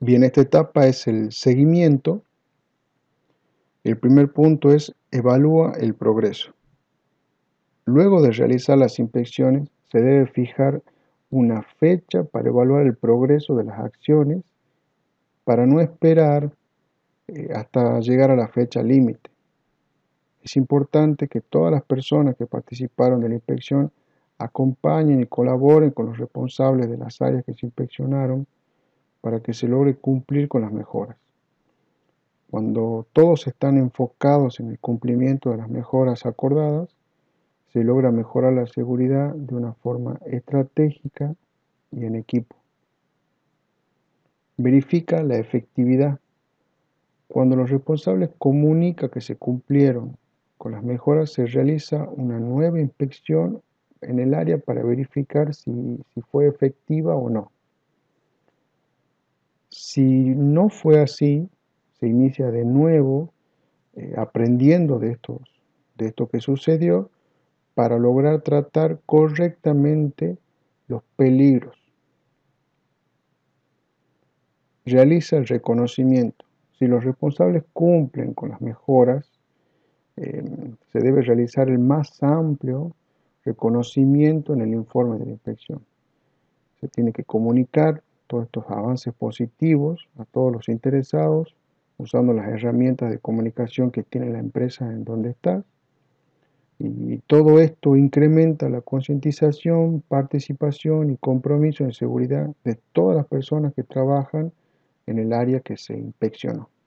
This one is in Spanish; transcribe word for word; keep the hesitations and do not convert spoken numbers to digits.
Bien, esta etapa es el seguimiento. El primer punto es evalúa el progreso. Luego de realizar las inspecciones, se debe fijar una fecha para evaluar el progreso de las acciones para no esperar eh, hasta llegar a la fecha límite. Es importante que todas las personas que participaron de la inspección acompañen y colaboren con los responsables de las áreas que se inspeccionaron para que se logre cumplir con las mejoras. Cuando todos están enfocados en el cumplimiento de las mejoras acordadas, se logra mejorar la seguridad de una forma estratégica y en equipo. Verifica la efectividad. Cuando los responsables comunican que se cumplieron con las mejoras, se realiza una nueva inspección en el área para verificar si, si fue efectiva o no. Si no fue así, se inicia de nuevo eh, aprendiendo de, estos, de esto que sucedió para lograr tratar correctamente los peligros. Realiza el reconocimiento. Si los responsables cumplen con las mejoras, eh, se debe realizar el más amplio reconocimiento en el informe de la inspección. Se tiene que comunicar todos estos avances positivos a todos los interesados usando las herramientas de comunicación que tiene la empresa en donde está. Y todo esto incrementa la concientización, participación y compromiso en seguridad de todas las personas que trabajan en el área que se inspeccionó.